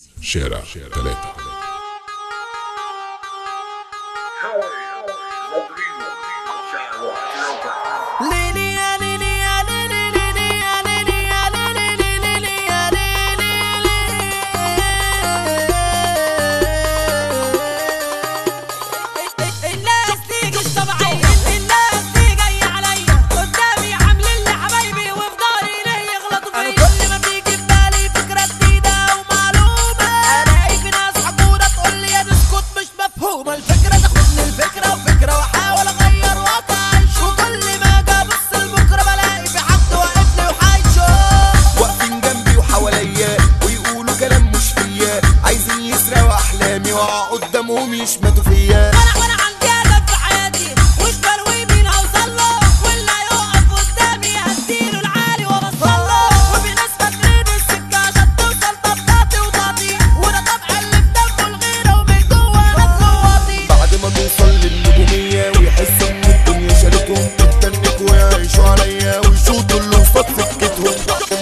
شارع 3. قدامهم يشمتوا فيا وانا عندي هدف في حياتي وش بلوي مين هوصل له واللي هيقف قدامي هديله العالي وبصله وفي ناس فاكرين السكه عشان توصل طبطاتي وطاطي وده طبع اللي في دمه الغيره ومن جوه نفسه واطي بعد ما نوصل للنجوميه ويحسوا ان الدنيا شالتهم يتنكوا ويعيشوا عليا ويشوطوا اللي قصاد سكتهم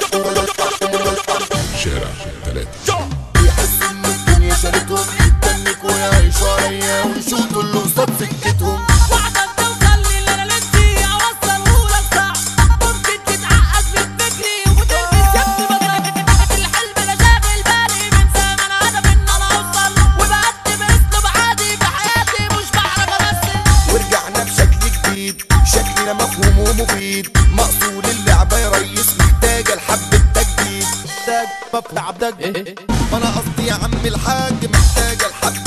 شارع 3 يحسوا ان الدنيا شالتهم ويعيشوا عليا ويشوطوا اللي قصاد سكتهم. وعشان توصل للي انا نفسي اوصلهولك صح ممكن تتعقد من فكري وتلبس يد بدرك الحلم انا شاغل بالي من زمان هدف ان انا اوصل وبقدم اسلوب عادي في حياتي مش بعرف امثل ورجعنا بشكل جديد شكلنا مفهوم ومفيد مقصود اللعبه يا ريس محتاجه لحبه تجديد محتاج ببلع بدج انا قصدي يا عم الحاج محتاجه لحبه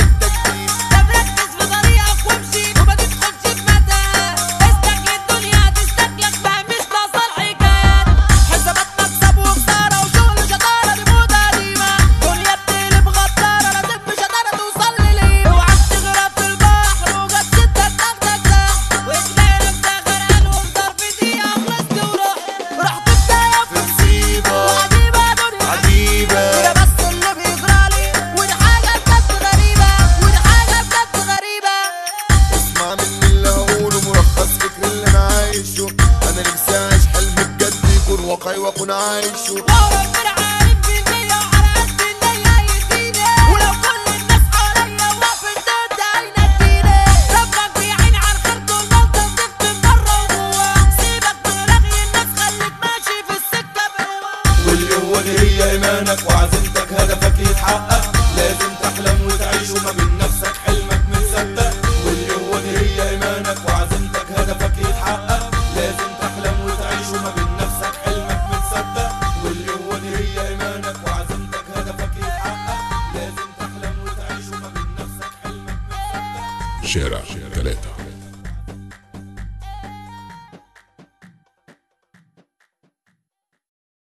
انا نفسي اعيش حلم بجد يكون واقعي واكون عايشه وربنا عارف بالنية وعلى قد النية يديني ولو كل الناس حواليا واقفين ضد هيناديني ربك بيعيني على الخير طول ما انت بتكتب بره وجوه سيبك من رغي الناس خليك ماشي في السكة بقوة والقوة دي هي ايمانك وعزيمتك هدفك يتحقق لازم تحلم وتعيش وما بين نفسك حلمك متصدق والقوة دي هي ايمانك وعزيمتك هدفك يتحقق لازم تحلم وتعيش وما بين نفسك حلمك متصدق والقوة دي هي ايمانك وعزيمتك هدفك يتحقق لازم تحلم وتعيش وما بين نفسك حلمك متصدق شارع 3.